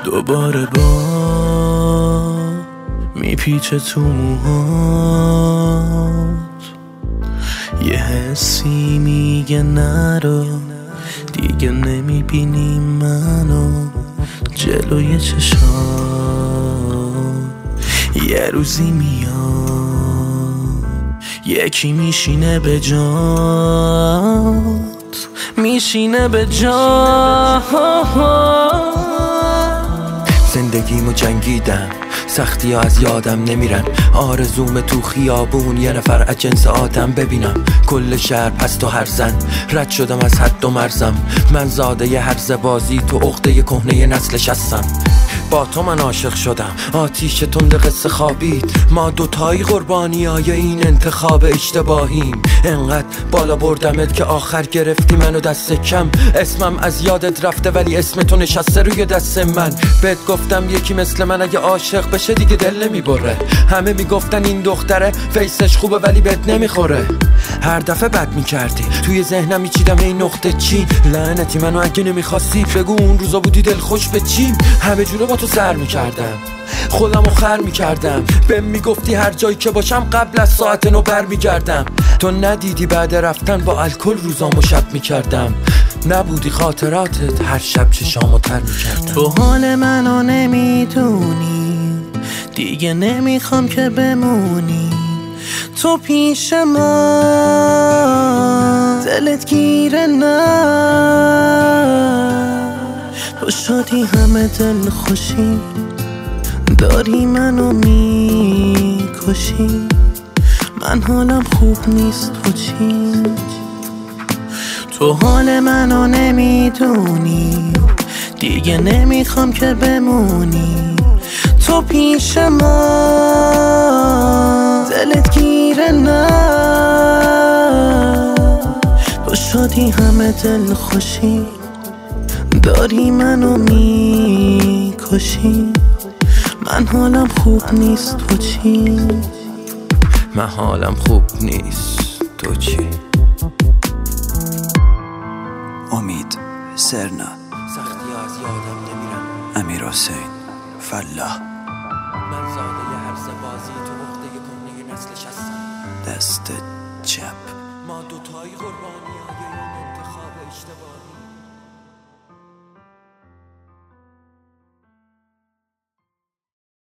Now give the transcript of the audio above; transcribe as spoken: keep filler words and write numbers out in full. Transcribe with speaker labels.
Speaker 1: دوباره با میپیچه تو موهات، یه حسی میگه نرو، دیگه نمیبینی منو جلوی چشات. یه روزی میاد یکی میشینه به جات، میشینه به جات.
Speaker 2: زندگیمو جنگیدم، سختی ها از یادم نمیرن، آرزوم تو خیابون یه نفر از جنس آدم ببینم. کل شهر پست و هر زن، رد شدم از حد و مرزم، من زاده ی هرز بازی تو عقده کهنه نسلش هستم. با تو من عاشق شدم، آتیش تند قصه خوابید، ما دوتایی قربانی های این انتخاب اشتباهیم. انقدر بالا بردمت که آخر گرفتی منو دست کم، اسمم از یادت رفته ولی اسم تو نشسته روی دست من. بهت گفتم یکی مثل من اگه عاشق بشه دیگه دل نمیبره، همه میگفتن این دختره فیسش خوبه ولی بهت نمیخوره. هر دفعه بد میکردی توی ذهنم میچیدم این نقطه چی، لعنتی منو اگه نمیخواستی بگو اون روزا بودی دل خوش به چیم. همه جوره با تو سر میکردم، خودمو خر میکردم، بهم میگفتی هر جایی که باشم قبل از ساعت نو بر میگردم. تو ندیدی بعد رفتن با الکل روزامو شب میکردم، نبودی خاطراتت هر شب چشامو تر میکردم.
Speaker 1: تو حال منو نمیدونی، دیگه نمیخوام که بمونی تو پیش من، دلت گیره نه، تو شدی همه دل خوشی، داری منو میکشی، من حالم خوب نیست تو چی؟ تو حال منو نمیدونی، دیگه نمیخوام که بمونی تو پیش من، دلت گیره نه، تو شدی همه دل خوشی، داری منو میکشی، من حالم خوب نیست تو چی؟
Speaker 2: من حالم خوب نیست تو چی؟
Speaker 3: امید سرنا،
Speaker 2: سختی از یادم نمیرم،
Speaker 3: امیر حسین فلاح،
Speaker 2: من زاده ی هرز بازی تو عقده کهنه نسلش هستم.
Speaker 3: دست چپ.
Speaker 2: ما دوتایی قربانی های این انتخاب اشتباهی.